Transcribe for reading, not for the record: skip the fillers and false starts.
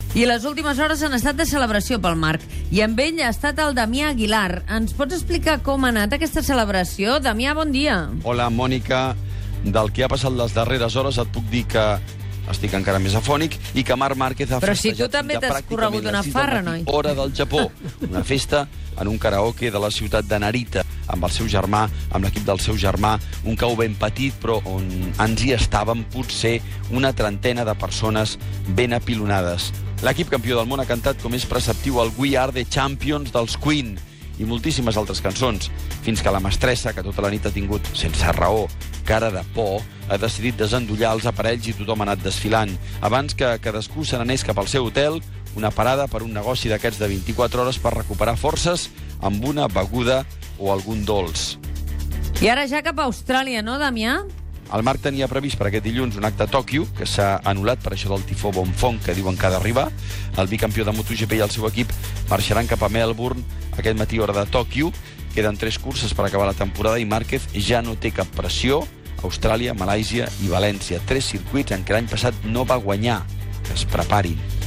I les últimes hores han estat de celebració pel Marc. I amb ell ha estat el Damià Aguilar. Ens pots explicar com ha anat aquesta celebració? Damià, bon dia. Hola, Mònica. Del que ha passat les darreres hores et puc dir que estic encara més afònic i que Marc Márquez ha Però si festejat tu també t'has corregut una farra, noi. Hora del Japó. Una festa en un karaoke de la ciutat de Narita, amb el seu germà, amb l'equip del seu germà, un cau ben petit, però on ens hi estàvem potser una trentena de persones ben apilonades. L'equip campió del món ha cantat com és preceptiu el We Are the Champions dels Queen i moltíssimes altres cançons, fins que la mestressa, que tota la nit ha tingut, sense raó, cara de por, ha decidit desendollar els aparells i tothom ha anat desfilant. Abans que cadascú se n'anés cap al seu hotel, una parada per un negoci d'aquests de 24 hores per recuperar forces amb una beguda o algun dolç. I ara ja cap a Austràlia, no, Damià? El Marc tenia previst per aquest dilluns un acte a Tòquio, que s'ha anul·lat per això del tifó Bonfong, que diuen que ha d'arribar. El bicampió de MotoGP i el seu equip marxaran cap a Melbourne aquest matí, hora de Tòquio. Queden 3 curses per acabar la temporada i Márquez ja no té cap pressió. Austràlia, Malàisia i València. 3 circuits en què l'any passat no va guanyar. Que es preparin.